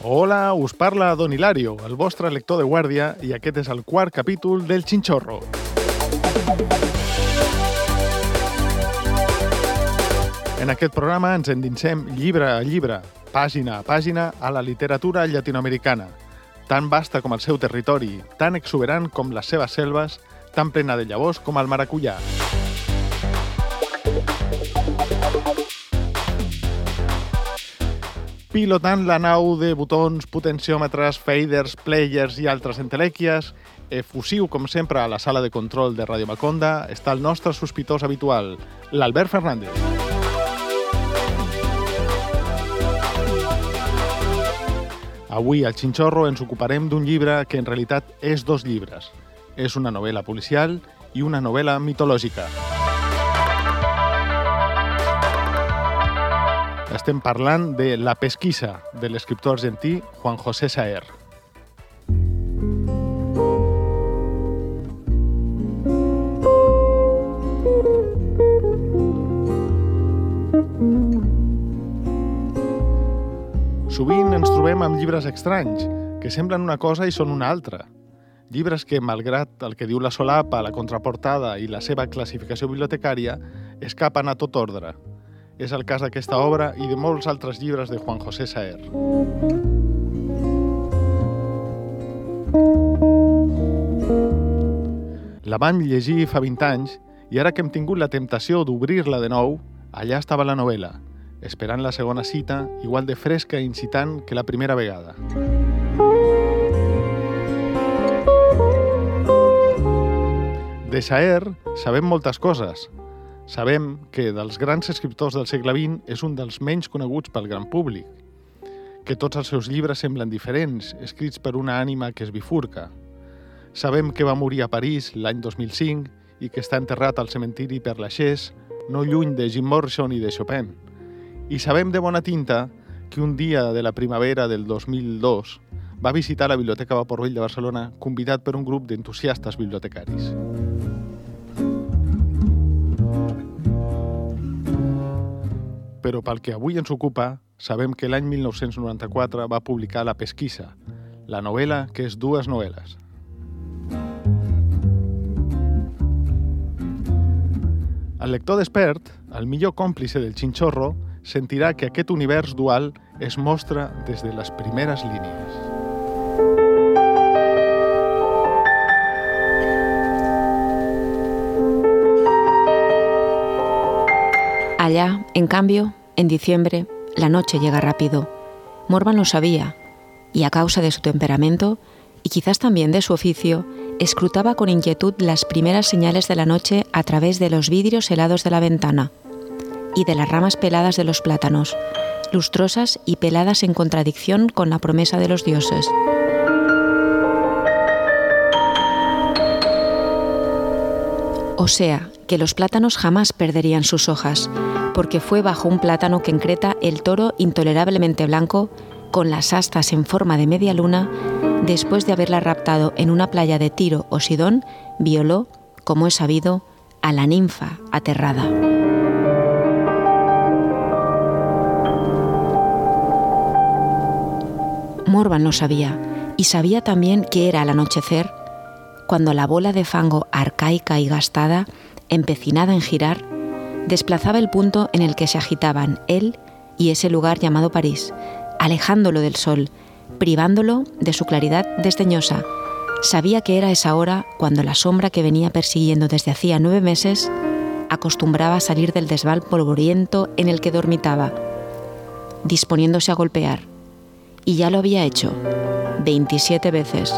Hola, us parla Don Hilario, el vostre lector de guàrdia, i aquest és el quart capítol del Chinchorro. En aquest programa ens endinsem llibre a llibre, pàgina a pàgina, a la literatura llatinoamericana, tan vasta com el seu territori, tan exuberant com les seves selves, tan plena de llavors com el maracuyà. Pilotant la nau de botons, potenciòmetres, faders, players i altres entelèquies, efusiu com sempre a la sala de control de Radio Maconda, està el nostre sospitós habitual, l'Albert Fernández. Avui al Chinchorro ens ocuparem d'un llibre que en realitat és dos llibres. És una novel·la policial i una novel·la mitològica. Estem parlant de La pesquisa, de l'escriptor argentí Juan José Saer. Sovint ens trobem amb llibres estranys, que semblen una cosa i són una altra. Llibres que, malgrat el que diu la solapa, la contraportada i la seva classificació bibliotecària, escapen a tot ordre. És el cas d'aquesta obra i de molts altres llibres de Juan José Saer. La vam llegir fa 20 anys i ara que hem tingut la temptació d'obrir-la de nou, allà estava la novel·la, esperant la segona cita, igual de fresca i incitant que la primera vegada. De Saer sabem moltes coses. Sabem que dels grans escriptors del segle XX és un dels menys coneguts pel gran públic, que tots els seus llibres semblen diferents, escrits per una ànima que es bifurca. Sabem que va morir a París l'any 2005 i que està enterrat al cementiri Père Lachaise, no lluny de Jim Morrison i de Chopin. I sabem de bona tinta que un dia de la primavera del 2002 va visitar la Biblioteca Vapor Vell de Barcelona convidat per un grup d'entusiastes bibliotecaris. Però pel que avui ens ocupa, sabem que l'any 1994 va publicar La pesquisa, la novel·la que és dues novel·les. El lector despert, el millor còmplice del Chinchorro, sentirà que aquest univers dual es mostra des de les primeres línies. Allá, en cambio, en diciembre, la noche llega rápido. Morvan lo sabía, y a causa de su temperamento, y quizás también de su oficio, escrutaba con inquietud las primeras señales de la noche a través de los vidrios helados de la ventana y de las ramas peladas de los plátanos, lustrosas y peladas en contradicción con la promesa de los dioses. O sea, que los plátanos jamás perderían sus hojas, porque fue bajo un plátano que en Creta el toro intolerablemente blanco, con las astas en forma de media luna, después de haberla raptado en una playa de Tiro o Sidón, violó, como es sabido, a la ninfa aterrada. Morvan lo sabía, y sabía también que era al anochecer, cuando la bola de fango arcaica y gastada, empecinada en girar, desplazaba el punto en el que se agitaban él y ese lugar llamado París, alejándolo del sol, privándolo de su claridad desdeñosa. Sabía que era esa hora cuando la sombra que venía persiguiendo desde hacía 9 meses acostumbraba a salir del desván polvoriento en el que dormitaba, disponiéndose a golpear. Y ya lo había hecho, 27 veces.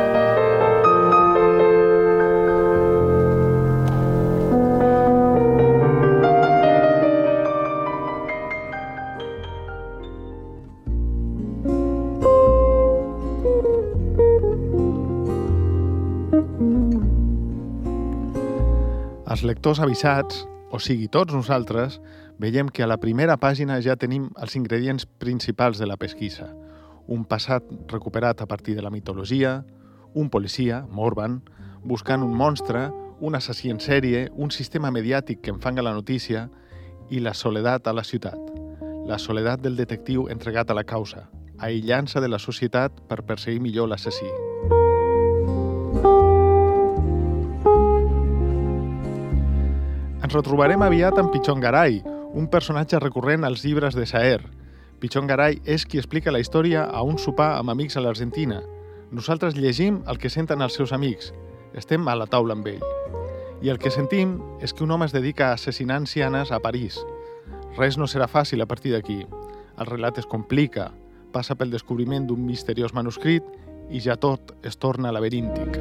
Els lectors avisats, o sigui tots nosaltres, veiem que a la primera pàgina ja tenim els ingredients principals de la pesquisa. Un passat recuperat a partir de la mitologia, un policia, Morvan, buscant un monstre, un assassí en sèrie, un sistema mediàtic que enfanga la notícia i la soledat a la ciutat. La soledat del detectiu entregat a la causa, aïllant-se de la societat per perseguir millor l'assassí. Ens retrobarem aviat amb Pichongaray, un personatge recurrent als llibres de Saer. Pichongaray és qui explica la història a un sopar amb amics a l'Argentina. Nosaltres llegim el que senten els seus amics. Estem a la taula amb ell. I el que sentim és que un home es dedica a assassinar ancianes a París. Res no serà fàcil a partir d'aquí. El relat es complica, passa pel descobriment d'un misteriós manuscrit i ja tot es torna laberíntic.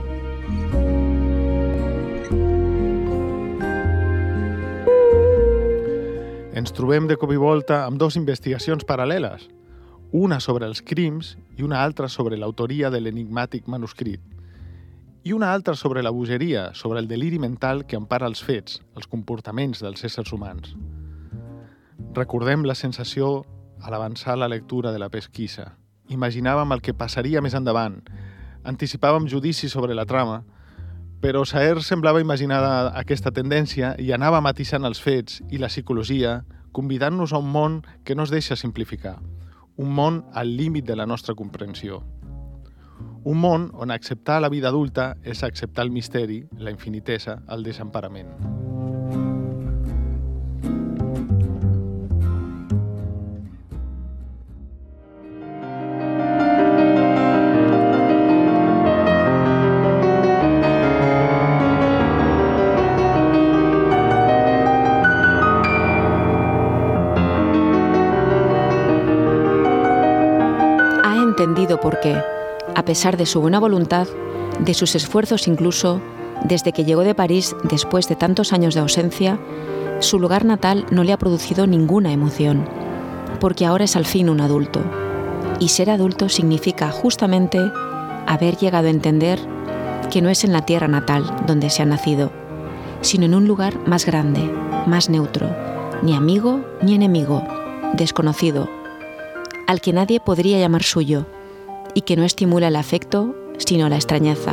Ens trobem de cop i volta amb dues investigacions paral·leles, una sobre els crims i una altra sobre l'autoria de l'enigmàtic manuscrit, i una altra sobre la bogeria, sobre el deliri mental que empara els fets, els comportaments dels éssers humans. Recordem la sensació a l'avançar la lectura de la pesquisa. Imaginàvem el que passaria més endavant, anticipàvem judicis sobre la trama, però Saer semblava imaginar aquesta tendència i anava matisant els fets i la psicologia, convidant-nos a un món que no es deixa simplificar, un món al límit de la nostra comprensió. Un món on acceptar la vida adulta és acceptar el misteri, la infinitesa, el desemparament. Entendido por qué, a pesar de su buena voluntad, de sus esfuerzos incluso, desde que llegó de París después de tantos años de ausencia, su lugar natal no le ha producido ninguna emoción, porque ahora es al fin un adulto. Y ser adulto significa justamente haber llegado a entender que no es en la tierra natal donde se ha nacido, sino en un lugar más grande, más neutro, ni amigo ni enemigo, desconocido, al que nadie podría llamar suyo, y que no estimula el afecto, sino la extrañeza.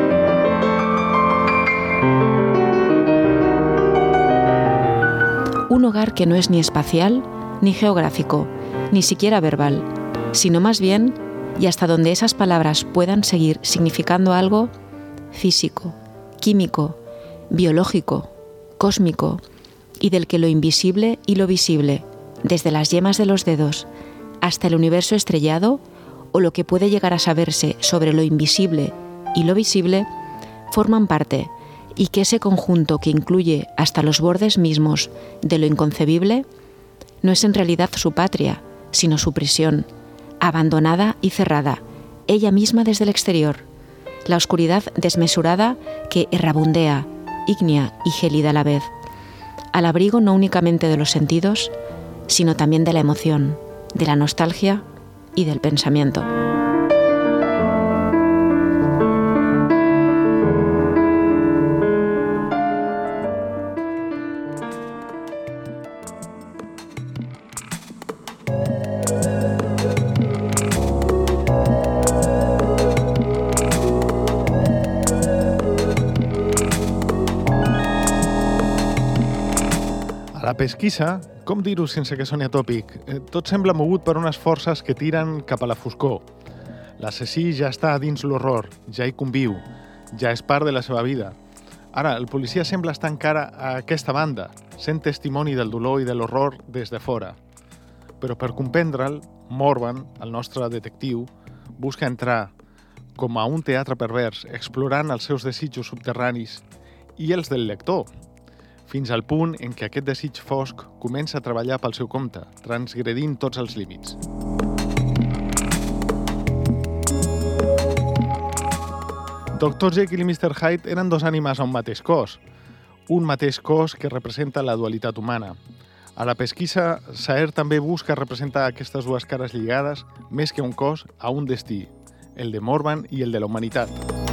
Un hogar que no es ni espacial, ni geográfico, ni siquiera verbal, sino más bien, y hasta donde esas palabras puedan seguir significando algo, físico, químico, biológico, cósmico, y del que lo invisible y lo visible, desde las yemas de los dedos hasta el universo estrellado, o lo que puede llegar a saberse sobre lo invisible y lo visible, forman parte, y que ese conjunto que incluye hasta los bordes mismos de lo inconcebible, no es en realidad su patria, sino su prisión, abandonada y cerrada, ella misma desde el exterior, la oscuridad desmesurada que errabundea, ígnea y gélida a la vez, al abrigo no únicamente de los sentidos, sino también de la emoción, de la nostalgia y del pensamiento. A la pesquisa, com dir-ho sense que soni atòpic, tot sembla mogut per unes forces que tiren cap a la foscor. L'assassí ja està dins l'horror, ja hi conviu, ja és part de la seva vida. Ara, el policia sembla estar encara a aquesta banda, sent testimoni del dolor i de l'horror des de fora. Però per comprendre'l, Morvan, el nostre detectiu, busca entrar com a un teatre pervers, explorant els seus desitjos subterranis i els del lector, fins al punt en què aquest desig fosc comença a treballar pel seu compte, transgredint tots els límits. Dr. Jekyll i Mr. Hyde eren dos ànimes a un mateix cos que representa la dualitat humana. A la pesquisa, Saer també busca representar aquestes dues cares lligades, més que un cos, a un destí, el de Morvan i el de la humanitat.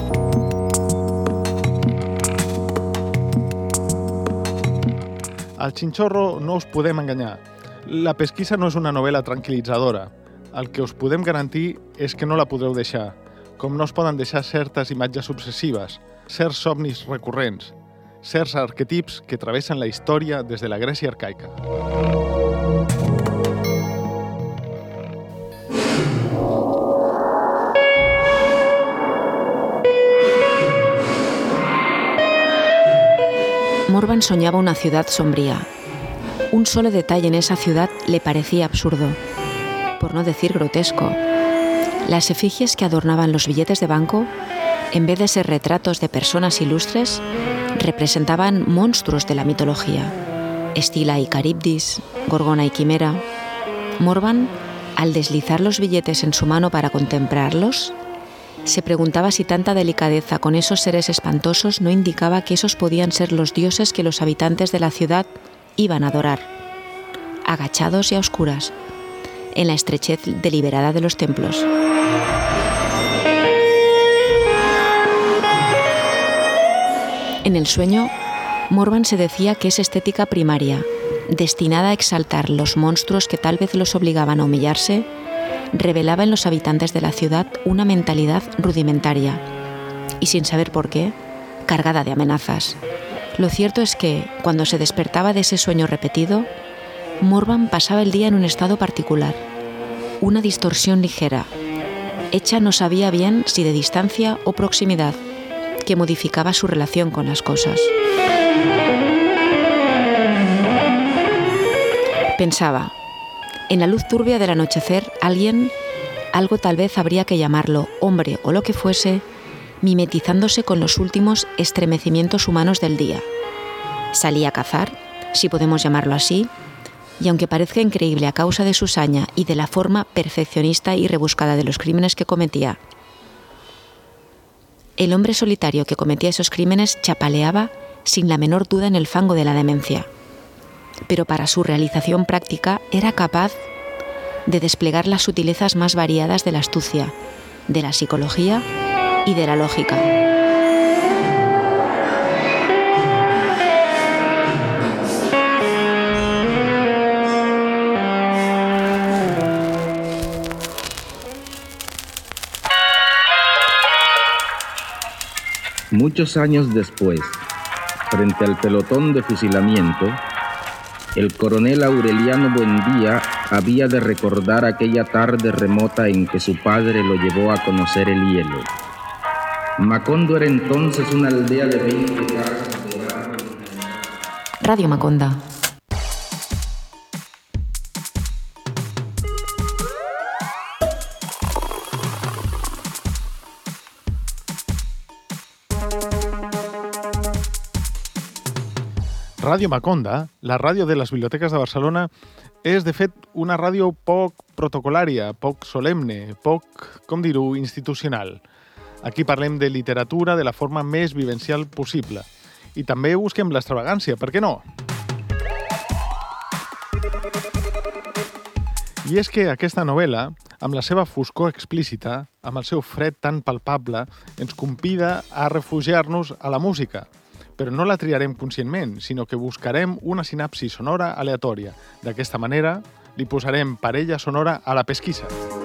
Al Chinchorro no us podem enganyar. La pesquisa no és una novel·la tranquil·litzadora. El que us podem garantir és que no la podreu deixar, com no es poden deixar certes imatges obsessives, certs somnis recurrents, certs arquetips que travessen la història des de la Grècia arcaica. Morvan soñaba una ciudad sombría. Un solo detalle en esa ciudad le parecía absurdo, por no decir grotesco. Las efigies que adornaban los billetes de banco, en vez de ser retratos de personas ilustres, representaban monstruos de la mitología. Escila y Caribdis, Gorgona y Quimera. Morvan, al deslizar los billetes en su mano para contemplarlos, se preguntaba si tanta delicadeza con esos seres espantosos no indicaba que esos podían ser los dioses que los habitantes de la ciudad iban a adorar, agachados y a oscuras, en la estrechez deliberada de los templos. En el sueño, Morvan se decía que esa estética primaria, destinada a exaltar los monstruos que tal vez los obligaban a humillarse, revelaba en los habitantes de la ciudad una mentalidad rudimentaria y, sin saber por qué, cargada de amenazas. Lo cierto es que, cuando se despertaba de ese sueño repetido, Morvan pasaba el día en un estado particular, una distorsión ligera, hecha no sabía bien si de distancia o proximidad, que modificaba su relación con las cosas. Pensaba, en la luz turbia del anochecer, algo tal vez habría que llamarlo hombre o lo que fuese, mimetizándose con los últimos estremecimientos humanos del día. Salía a cazar, si podemos llamarlo así, y aunque parezca increíble a causa de su saña y de la forma perfeccionista y rebuscada de los crímenes que cometía, el hombre solitario que cometía esos crímenes chapaleaba sin la menor duda en el fango de la demencia. Pero para su realización práctica era capaz de desplegar las sutilezas más variadas de la astucia, de la psicología y de la lógica. Muchos años después, frente al pelotón de fusilamiento, el coronel Aureliano Buendía había de recordar aquella tarde remota en que su padre lo llevó a conocer el hielo. Macondo era entonces una aldea de 20 casas de barro. Radio Maconda. Ràdio Maconda, la ràdio de les biblioteques de Barcelona, és, de fet, una ràdio poc protocolària, poc solemne, poc, com dir-ho, institucional. Aquí parlem de literatura de la forma més vivencial possible. I també busquem l'extravagància, per què no? I és que aquesta novel·la, amb la seva foscor explícita, amb el seu fred tan palpable, ens convida a refugiar-nos a la música. Però no la triarem conscientment, sinó que buscarem una sinapsi sonora aleatòria. D'aquesta manera, li posarem parella sonora a la pesquisa.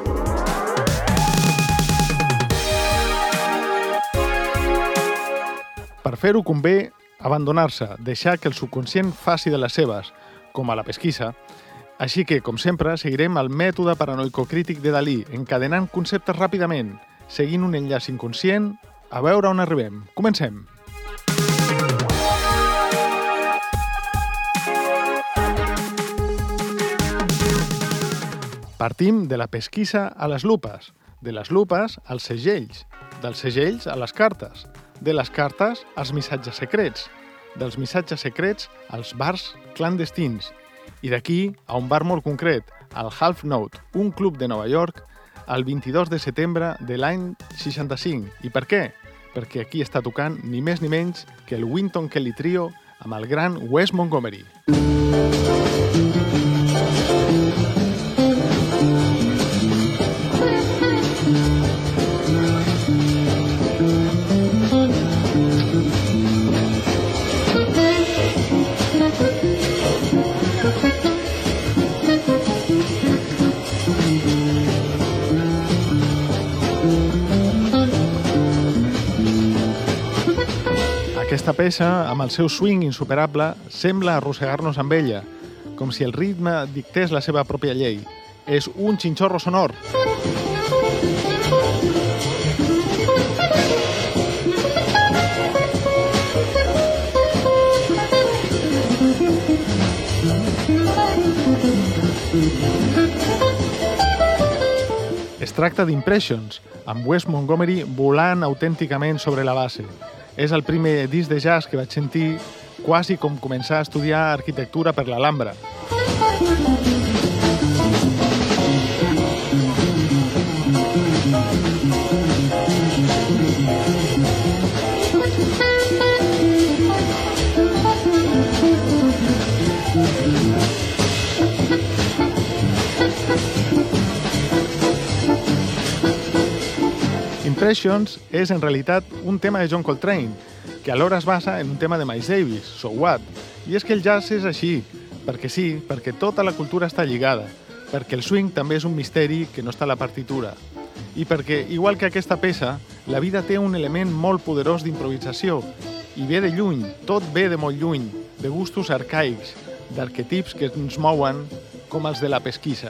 Per fer-ho convé abandonar-se, deixar que el subconscient faci de les seves, com a la pesquisa. Així que, com sempre, seguirem el mètode paranoico-crític de Dalí, encadenant conceptes ràpidament, seguint un enllaç inconscient, a veure on arribem. Comencem! Partim de la pesquisa a les lupes, de les lupes als segells, dels segells a les cartes, de les cartes als missatges secrets, dels missatges secrets als bars clandestins, i d'aquí a un bar molt concret, el Half Note, un club de Nova York, el 22 de setembre de l'any 65. I per què? Perquè aquí està tocant ni més ni menys que el Wynton Kelly Trio amb el gran Wes Montgomery. Aquesta peça, amb el seu swing insuperable, sembla arrossegar-nos amb ella, com si el ritme dictés la seva pròpia llei. És un xinxorro sonor. Es tracta d'Impressions, amb Wes Montgomery volant autènticament sobre la base. És el primer disc de jazz que vaig sentir quasi com començar a estudiar arquitectura per l'Alhambra. Impressions és, en realitat, un tema de John Coltrane, que alhora es basa en un tema de Miles Davis, So What? I és que el jazz és així, perquè sí, perquè tota la cultura està lligada, perquè el swing també és un misteri que no està a la partitura, i perquè, igual que aquesta peça, la vida té un element molt poderós d'improvisació, i ve de lluny, tot ve de molt lluny, de gustos arcaics, d'arquetips que ens mouen com els de la pesquisa.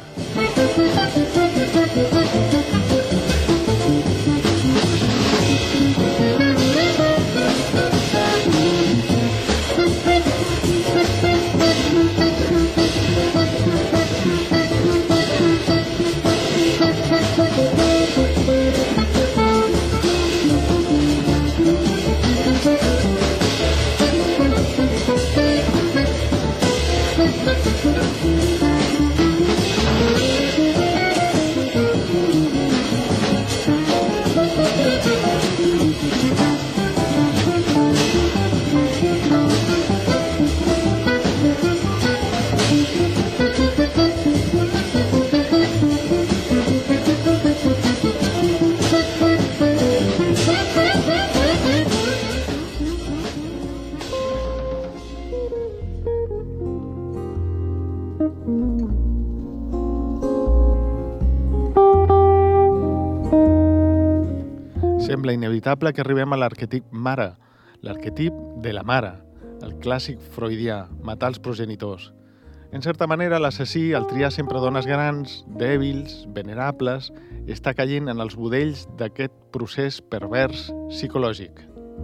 Sembla inevitable que arribem a l'arquetip mare, l'arquetip de la mare, el clàssic freudià, matar els progenitors. En certa manera, l'assassí, al triar sempre dones grans, dèbils, venerables, està caient en els budells d'aquest procés pervers psicològic.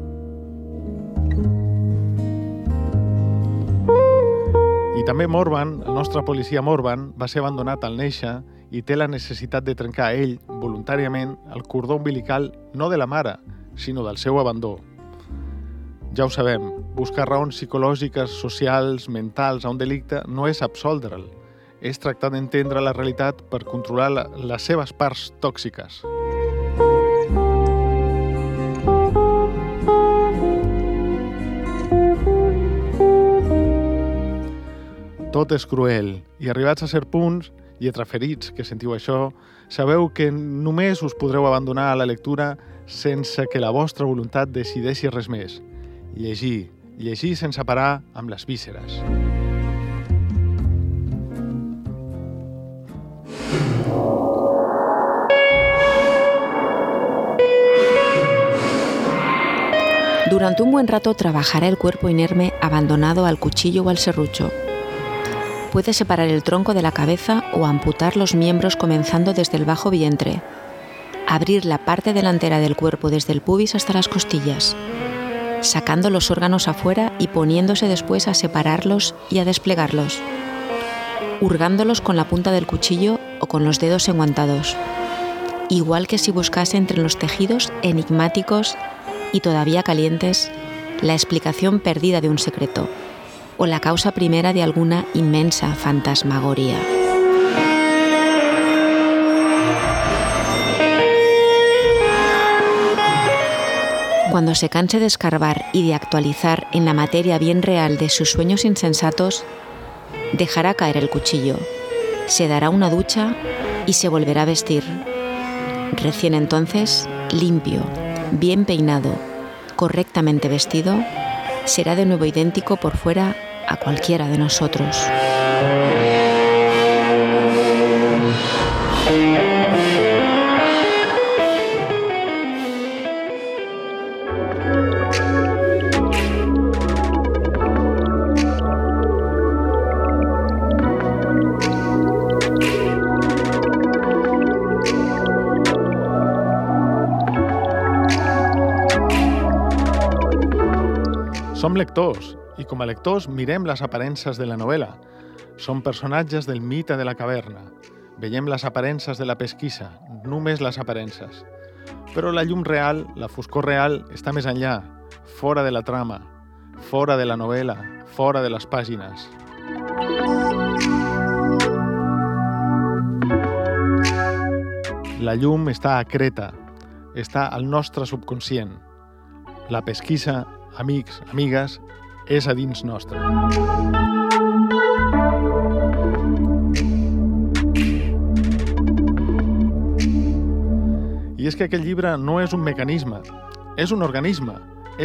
I també Morvan, el nostre policia Morvan, va ser abandonat al néixer i té la necessitat de trencar ell, voluntàriament, el cordó umbilical no de la mare, sinó del seu abandó. Ja ho sabem, buscar raons psicològiques, socials, mentals a un delicte no és absoldre'l, és tractar d'entendre la realitat per controlar les seves parts tòxiques. Tot és cruel, i arribats a cert punts, lletraferits que sentiu això, sabeu que només us podreu abandonar a la lectura sense que la vostra voluntat decideixi res més. Llegir, llegir sense parar amb les vísceres. Durante un buen rato trabajará el cuerpo inerme abandonado al cuchillo o al serrucho. Puede separar el tronco de la cabeza o amputar los miembros comenzando desde el bajo vientre. Abrir la parte delantera del cuerpo desde el pubis hasta las costillas, sacando los órganos afuera y poniéndose después a separarlos y a desplegarlos, hurgándolos con la punta del cuchillo o con los dedos enguantados, igual que si buscase entre los tejidos enigmáticos y todavía calientes la explicación perdida de un secreto o la causa primera de alguna inmensa fantasmagoría. Cuando se canse de escarbar y de actualizar en la materia bien real de sus sueños insensatos, dejará caer el cuchillo, se dará una ducha y se volverá a vestir. Recién entonces, limpio, bien peinado, correctamente vestido, será de nuevo idéntico por fuera a cualquiera de nosotros. Som lectors, i com a lectors mirem les aparences de la novel·la. Som personatges del mite de la caverna. Veiem les aparences de la pesquisa, només les aparences. Però la llum real, la foscor real, està més enllà, fora de la trama, fora de la novel·la, fora de les pàgines. La llum està a Creta, està al nostre subconscient. La pesquisa, amics, amigues, és a dins nostre. I és que aquest llibre no és un mecanisme, és un organisme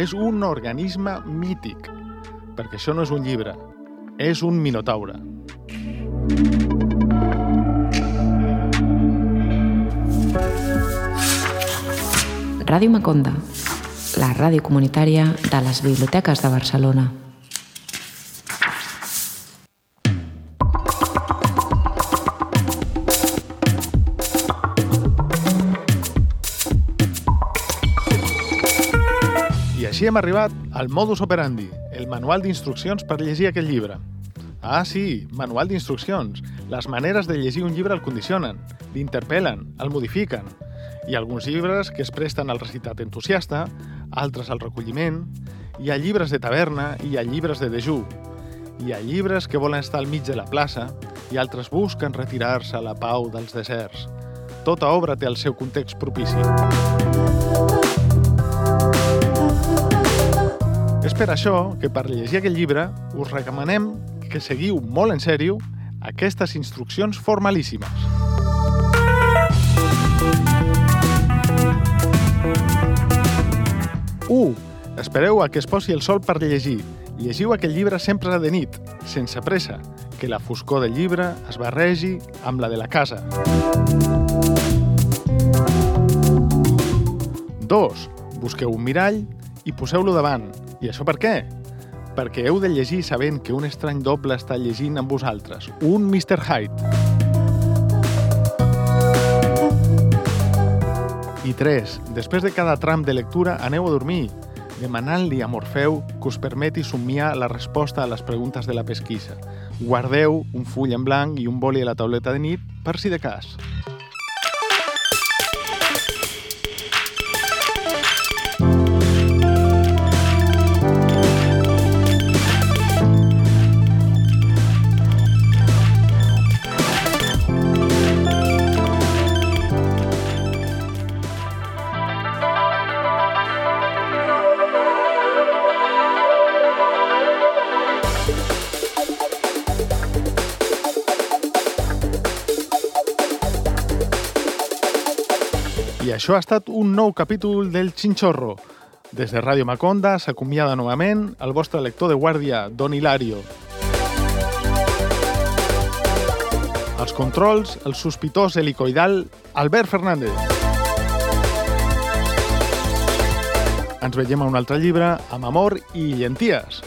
mític, perquè això no és un llibre, és un minotaure. Ràdio Maconda, la ràdio comunitària de les biblioteques de Barcelona. I així hem arribat al modus operandi, el manual d'instruccions per llegir aquest llibre. Ah, sí, manual d'instruccions. Les maneres de llegir un llibre el condicionen, l'interpel·len, el modifiquen. Hi ha alguns llibres que es presten al recitat entusiasta, altres al recolliment, hi ha llibres de taverna i hi ha llibres de dejú. Hi ha llibres que volen estar al mig de la plaça i altres busquen retirar-se a la pau dels deserts. Tota obra té el seu context propici. És per això que per llegir aquest llibre us recomanem que seguiu molt en sèrio aquestes instruccions formalíssimes. 1. Espereu a que es posi el sol per llegir. Llegiu aquest llibre sempre de nit, sense pressa, que la foscor del llibre es barregi amb la de la casa. 2. Busqueu un mirall i poseu-lo davant. I això per què? Perquè heu de llegir sabent que un estrany doble està llegint amb vosaltres, un Mr. Hyde. I 3. Després de cada tram de lectura aneu a dormir, demanant-li a Morfeu que us permeti somiar la resposta a les preguntes de la pesquisa. Guardeu un full en blanc i un boli a la tauleta de nit per si de cas. I això ha estat un nou capítol del Chinchorro. Des de Ràdio Maconda s'acomiada novament el vostre lector de guàrdia, Don Hilario. Els controls, el sospitós helicoidal, Albert Fernández. Ens veiem a un altre llibre amb amor i llenties.